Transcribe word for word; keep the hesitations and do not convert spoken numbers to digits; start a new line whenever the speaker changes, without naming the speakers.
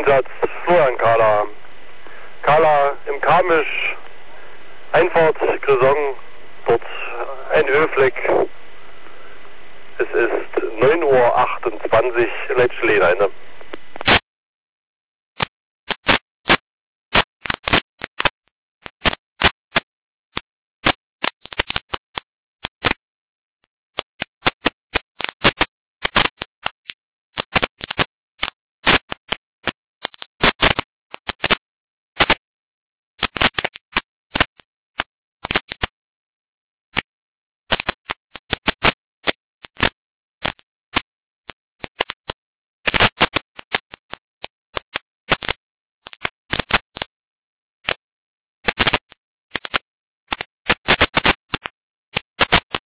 Einsatz Florian Kahler. Kahler im Kamisch, Einfahrt Grisong, dort ein Ölfleck. Es ist neun Uhr achtundzwanzig, Leitschleine.